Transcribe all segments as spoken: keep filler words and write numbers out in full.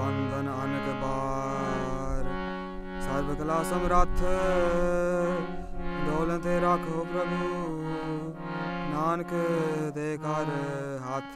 बंधन अनक बार। सर्व कला समर्थ दौलत राखो प्रभु, नानक दे कर हाथ।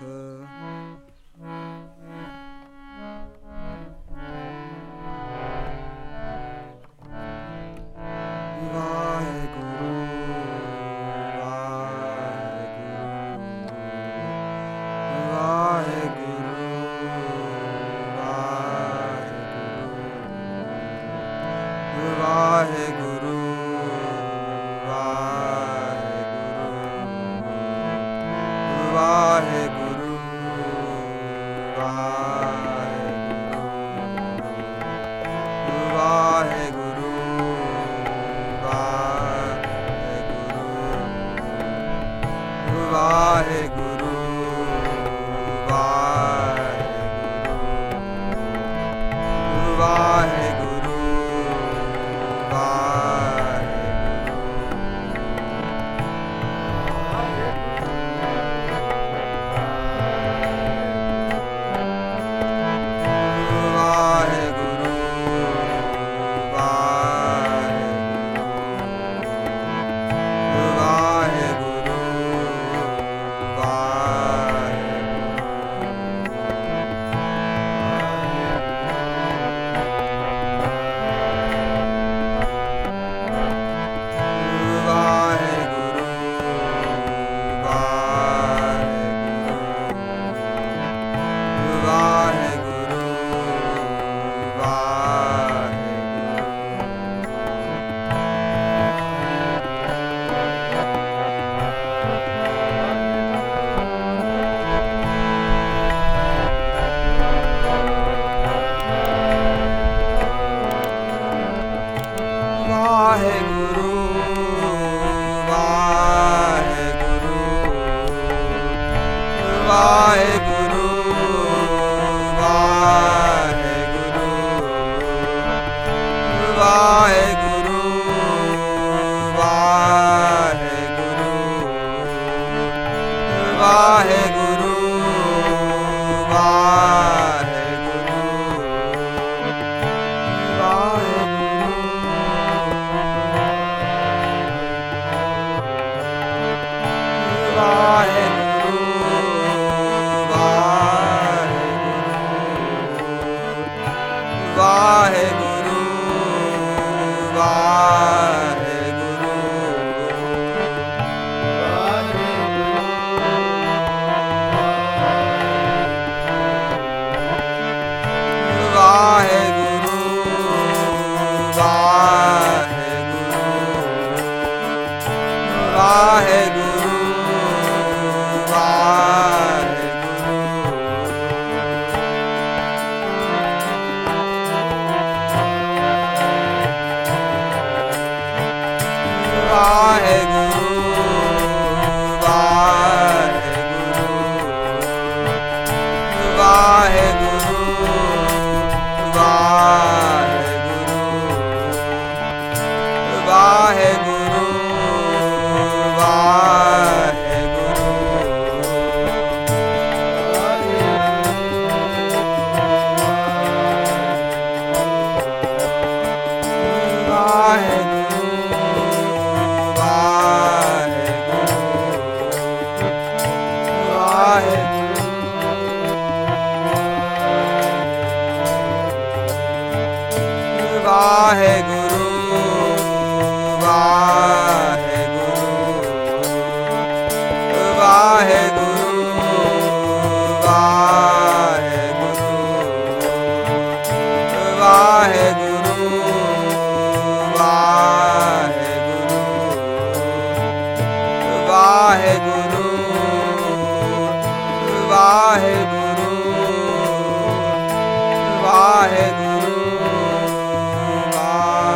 वाहे गुरु वाहे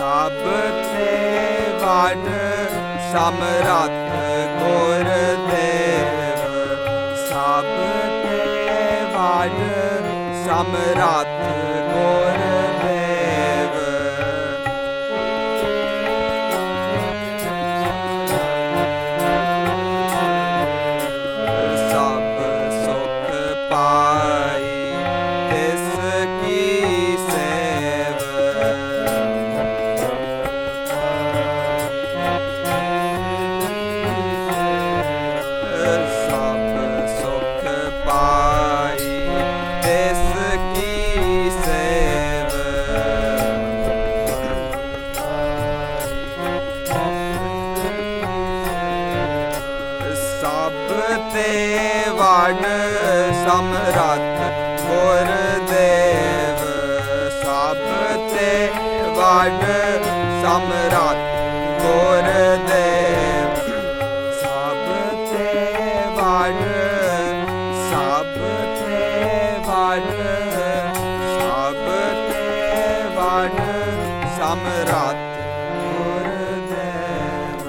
सब ते वाड समरथ गुरुदेव सब ते वाड समरथ गुरुदेव सब सुख पाई तिसकी सेव सब सुख पाई तिसकी सेव सब ते वाड समरथ गुरुदेव सब ते वाड समरथ गुरुदेव सब ते वाड सब ते वाड सब ते वाड समरथ गुरुदेव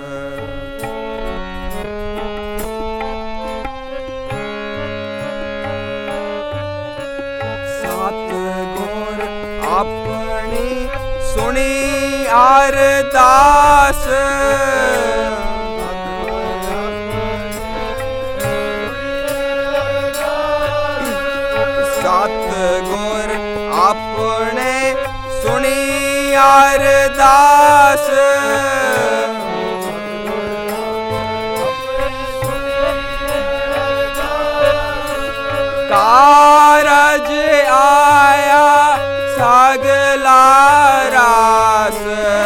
सतगुर अपनी सुनी अरदास सतगुर अपने सुनी अरदास कारज आया सगला रास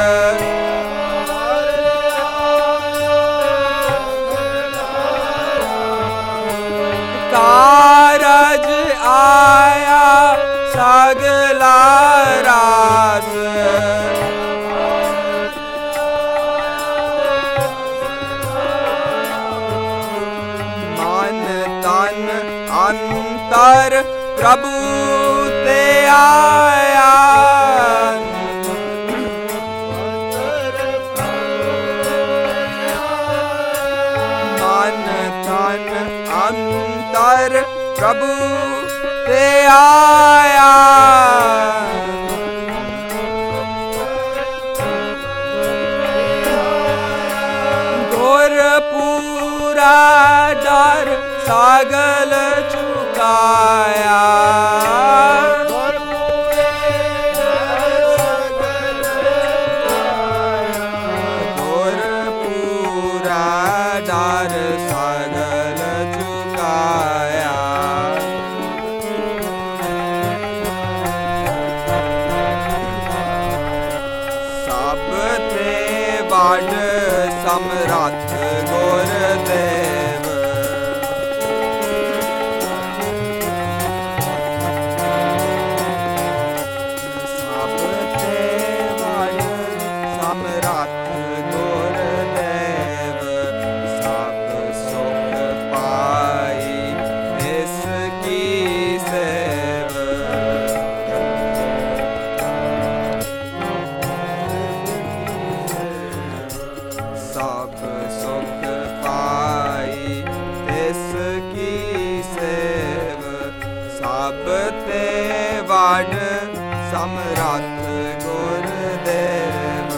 कारज आया सगला रास मन तन अंतर प्रभु ते आया मन तन अंतर प्रभु ते आया गुरपूरा डर सागल चुकाया गुरपूरा डर सागल चुकाया सब ते वाड समरथ गुरुदेव सब ते वाड समरथ गुरुदेव सब सुख पाई तिसकी सेव सब सुख पाई तिसकी सेव सब ते वाड समरथ गुरुदेव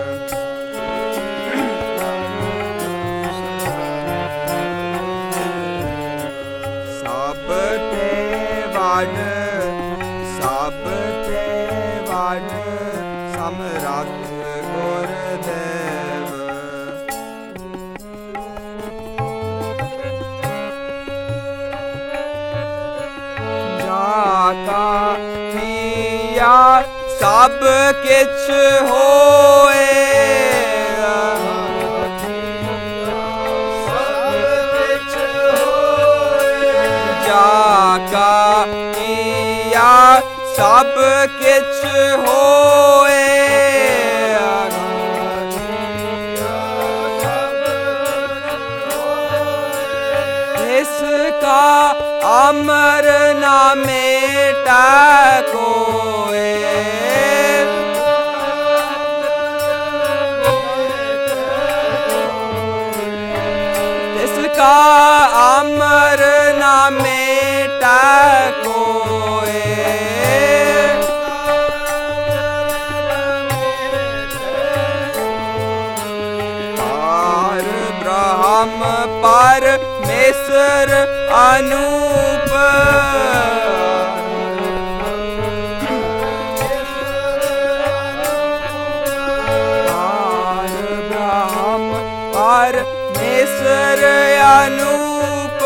सब ते वाड सब ते वाड समरथ गुरुदेव जाका पिया सब किछ होए जाका पिया सब किछ होए इसका अमर ना मेटा कोए कोए। पार ब्रह्म परमेश्वर अनूप, पार ब्रह्म परमेश्वर अनूप,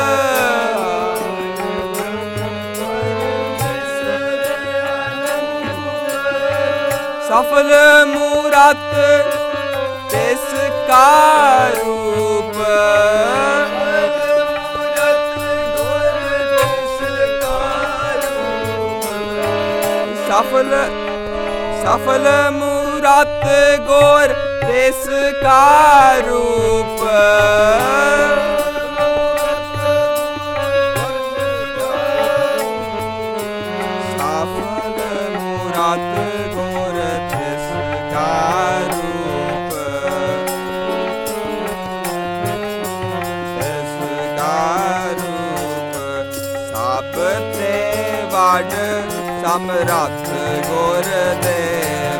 सफल मूरत तिसका रूप, सफल सफल मूरत गोर तिसका रूप, सफल मूरत गोर तिसका रूप, तिसका रूप, सब ते वड समरथ गुरदेव,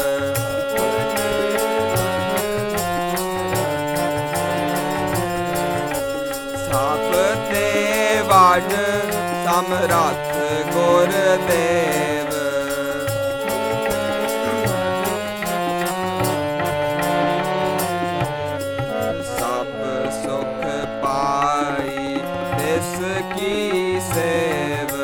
सब ते वड समरथ गुरदेव, सब सुख पाई तिसकी सेव,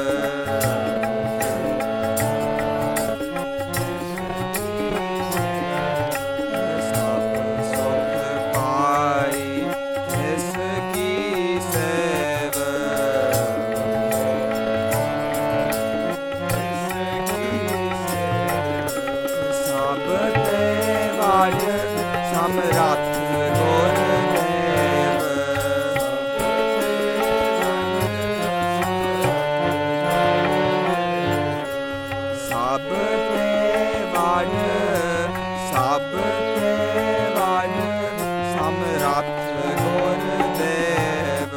समरथ गुरदेव, सब ते वड सब ते वड समरथ गुरदेव,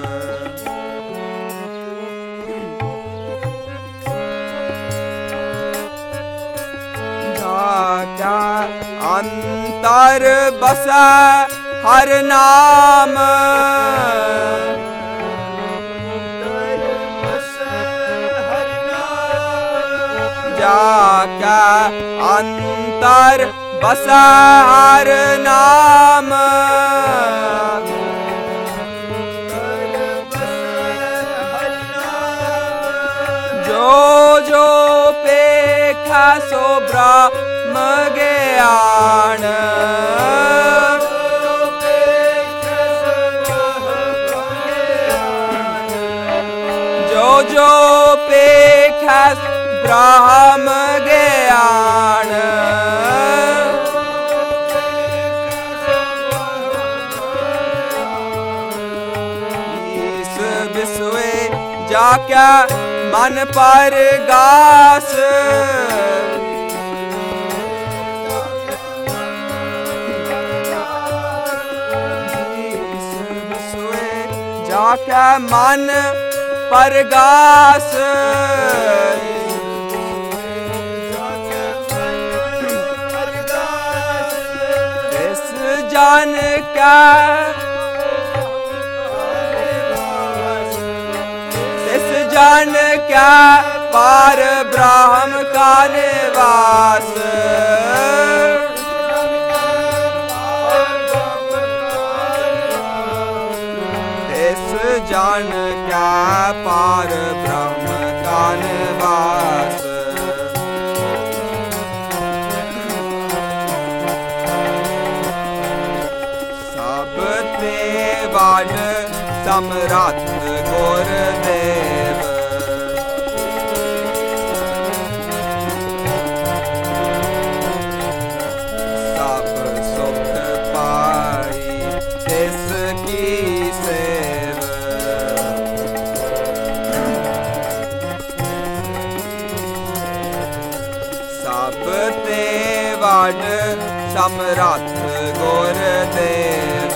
जाका अंतर बसा हर नाम, जाका अंतर बसा हर नाम, जो जो पेखा सो ब्रह्म ज्ञान, जो जो पेखा ब्रह्म ज्ञान, इस विश्वे जाके मन पर गास, जाके मन परगास, इस जान का इस जान क्या पार ब्रह्म का निवास, जान क्या पार ब्रह्म का निवास, सब ते वड समरथ गुरदेव, सब सुख पाई तिसकी सेव, सब ते वड समरथ गुरदेव,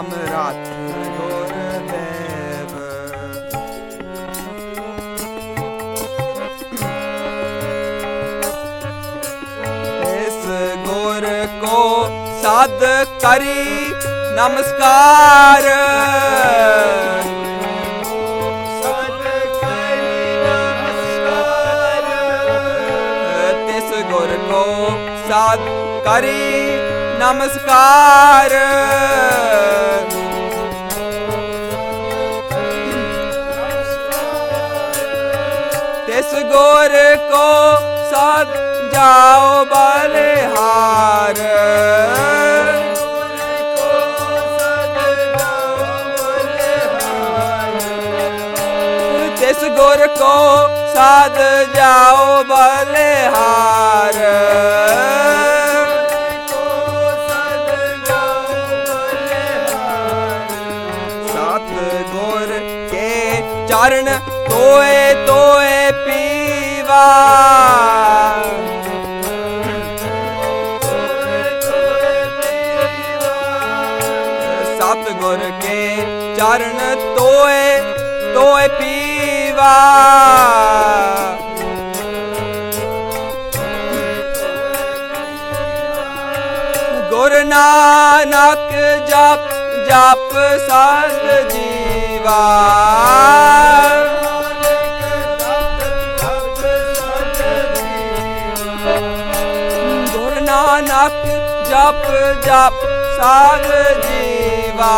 ਸਮਰੱਥ ਗੁਰਦੇਵ। ਇਸ ਗੁਰ ਕੋ ਸਾਧ ਕਰੀ ਨਮਸਕਾਰ। ਤਿਸ ਗੁਰ ਕੋ ਸਾਧ ਕਰੀ ਨਮਸਕਾਰ। ਤਿਸ ਗੁਰ ਕੋ ਸਾਧ ਜਾਓ ਬਲਿਹਾਰ। ਤਿਸ ਗੁਰ ਕੋ ਸਾਧ ਜਾਓ ਬਲਿਹਾਰ। ਸਤ ਗੁਰ ਕੇ ਚਰਨ ਤੋਏ ਤੋਏ ਪੀਵਾ। ਸਤ ਗੁਰ ਕੇ ਚਰਨ ਤੋਏ ਤੋਏ ਪੀਵਾ। ਗੁਰ ਨਾਨਕ ਜਪ ਜਪ ਸਦ ਜੀਵਾ। ਗੁਰ ਨਾਨਕ ਜਪ ਜਪ ਸਦ ਜੀਵਾ।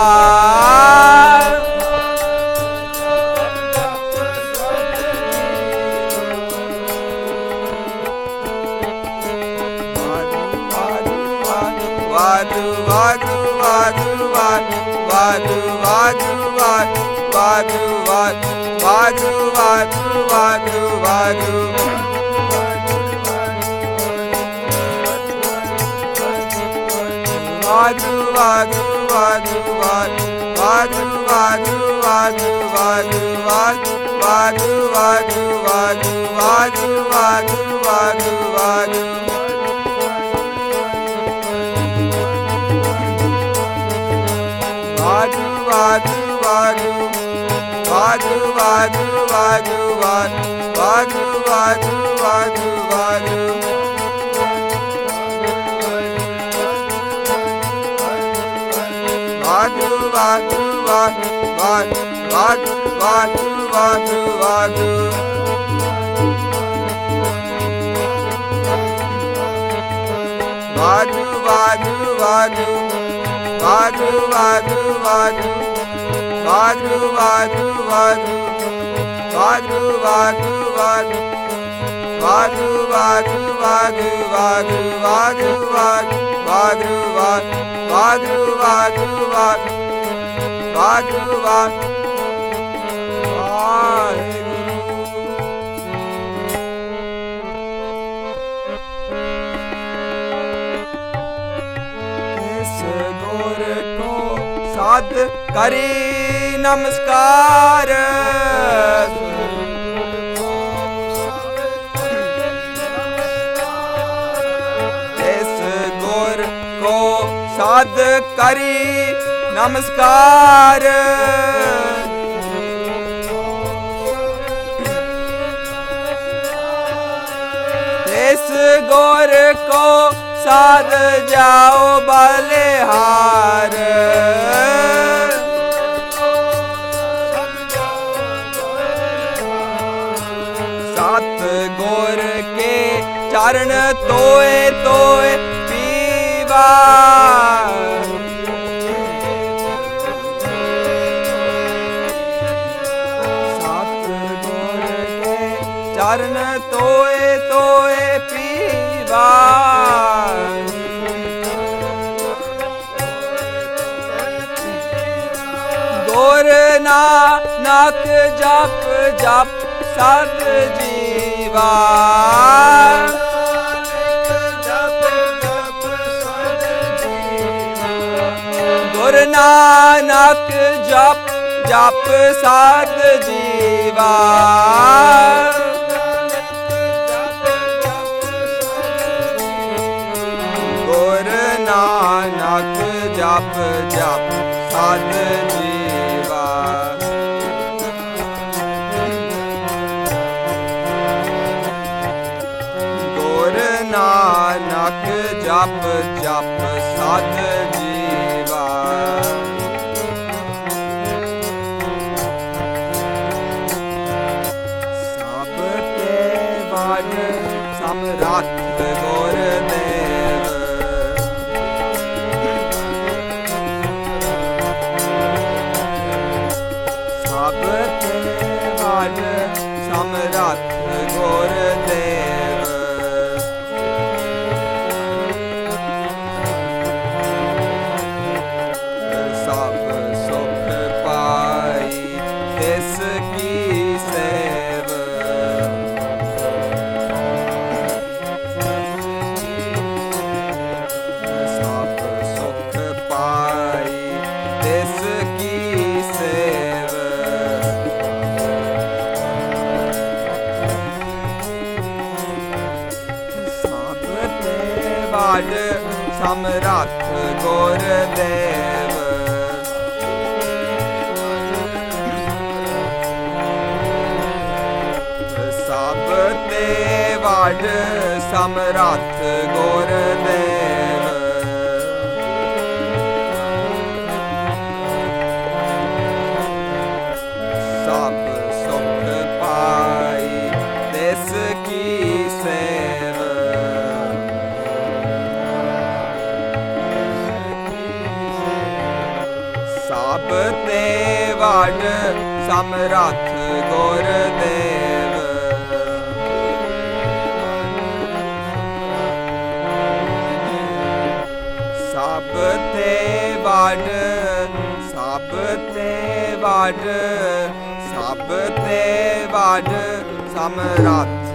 ਵਾਹਿਗੁਰੂ ਵਾਹਿਗੁਰੂ ਵਾਹਿਗੁਰੂ ਵਾਹਿਗੁਰੂ ਵਾਹਿਗੁਰੂ ਵਾਹਿਗੁਰੂ ਵਾਹਿਗੁਰੂ ਵਾਹਿਗੁਰੂ ਵਾਹਿਗੁਰੂ ਵਾਹਿਗੁਰੂ। ਵਾਹਿਗੁਰੂ ਵਾਹਿਗੁਰੂ ਵਾਹਿਗੁਰੂ ਵਾਹਿਗੁਰੂ ਵਾਹਿਗੁਰੂ ਵਾਹਿਗੁਰੂ ਵਾਹਿਗੁਰੂ ਵਾਹਿਗੁਰੂ ਵਾਹਿਗੁਰੂ ਵਾਹਿਗੁਰੂ ਵਾਹਿਗੁਰੂ ਵਾਹਿਗੁਰੂ ਵਾਹਿਗੁਰੂ। ਵਾਹਿਗੁਰੂ ਵਾਹਿਗੁਰੂ ਵਾਹਿਗੁਰੂ ਵਾਹਿਗੁਰੂ ਵਾਹਿਗੁਰੂ ਵਾਹਿਗੁਰੂ ਵਾਹਿਗੁਰੂ ਵਾਹਿਗੁਰੂ ਵਾਹਿਗੁਰੂ ਵਾਹਿਗੁਰੂ। ਵਾਹਿਗੁਰੂ ਵਾਹਿਗੁਰੂ ਵਾਹਿਗੁਰੂ ਵਾਹਿਗੁਰੂ ਵਾਹਿਗੁਰੂ ਵਾਹਿਗੁਰੂ। ਵਾਹਿਗੁਰੂ ਵਾਹਿਗੁਰੂ ਵਾਹਿਗੁਰੂ ਵਾਹਿਗੁਰੂ ਵਾਹਿਗੁਰੂ ਵਾਹਿਗੁਰੂ ਵਾਹਿਗੁਰੂ ਵਾਹਿਗੁਰੂ ਵਾਹਿਗੁਰੂ ਵਾਹਿਗੁਰੂ ਵਾਹਿਗੁਰੂ ਵਾਹਿਗੁਰੂ ਵਾਹਿਗੁਰੂ ਵਾਹਿਗੁਰੂ ਵਾਹਿਗੁਰੂ ਵਾਹਿਗੁਰੂ ਵਾਹਿਗੁਰੂ ਵਾਹਿਗੁਰੂ ਵਾਹਿਗੁਰੂ। ਸਾਧ ਕਰੀ ਨਮਸਕਾਰ। ਤਿਸ ਗੁਰ ਕੋ ਸਾਧ ਕਰੀ ਨਮਸਕਾਰ। ਤਿਸ ਗੁਰ ਕੋ ਸਾਧ ਜਾਓ ਬਲਿਹਾਰ। ਸਤ ਗੁਰ ਕੇ ਚਰਨ ਤੋਏ ਤੋਏ ਪੀਵਾ। ਸਤ ਗੁਰ ਕੇ ਚਰਨ ਤੋਏ ਤੋਏ ਪੀਵਾ। ਗੁਰ ਨਾਨਕ ਜਪ ਜਪ ਸਦ ਜੀਵਾ। ਗੁਰ ਨਾਨਕ ਜਪ ਜਪ ਸਦ ਜੀਵਾ। ਗੁਰ ਨਾਨਕ ਜਪ ਜਪ ਸਾਧ ਜੀਵਾ। ਗੁਰ ਨਾਨਕ ਜਪ ਜਪ ਸਾਧ ਜੀਵਾ। ਸਭ ਤੇ ਵਡ ਸਮਰੱਥ ਗੁਰ ਦੇਵ। ਸਭ ਤੇ ਵਡ ਸਮਰੱਥ ਗੁਰ ਦੇਵ। ਸਭ ਸੁਖ ਪਾਈ ਤਿਸ ਕੀ ਸੇਵ। ਸਭ ਸੁਖ ਪਾਈ ਤਿਸ ਕੀ ਸੇਵ। ਸਭ ਤੇ ਵਡ ਸਮਰੱਥ ਗੁਰ ਦੇਵ। ਸਭ ਤੇ ਵਡ ਸਮਰੱਥ ਗੁਰ ਦੇਵ। ਸਭ ਸੁਖ ਪਾਈ ਤਿਸ ਕੀ ਸੇਵ। ਸਭ ਤੇ ਵਡ ਸਮਰੱਥ ਗੁਰ ਦੇਵ। ਸਭ ਤੇ ਵਡ ਸਭ ਤੇ ਵਡ ਸਭ ਤੇ ਵਡ ਸਮਰੱਥ